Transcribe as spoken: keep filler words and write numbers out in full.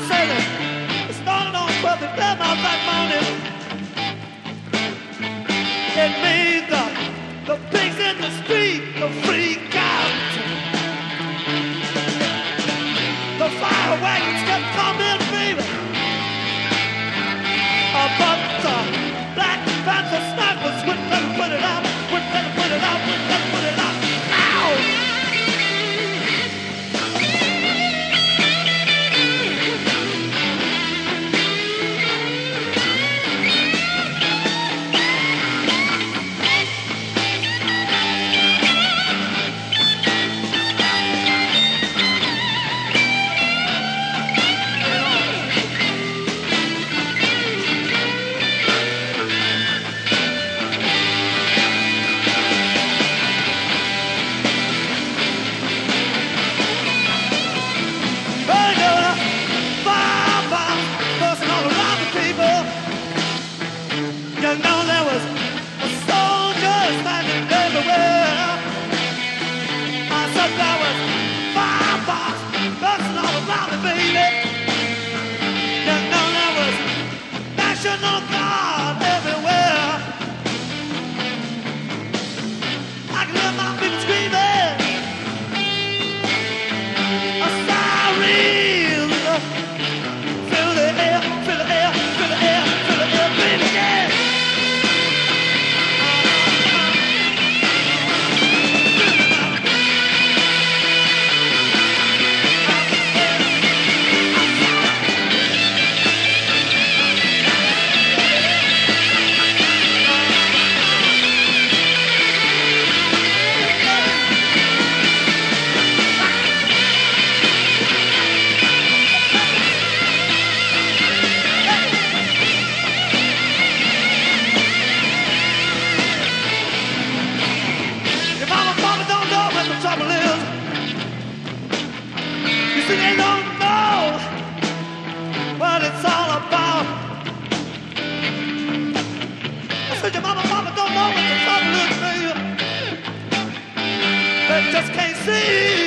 said it. It started on perfect them out that morning. It made the, the pigs in the street the freak out. The fire wagons kept coming, baby. Uh, but the Black Panther snipers wouldn't let them put it out. Wouldn't let them put it out. Wouldn't let them put it out. Ow! You know there was a soldier standing everywhere. I said there was fire box busting all around me, baby. You know there was National Guard everywhere. I can hear my people screaming. A siren. Fill the air, fill the air, fill the air, fill the air, baby, yeah. They don't know what it's all about. I said your mama, mama don't know what the trouble is, baby. They just can't see.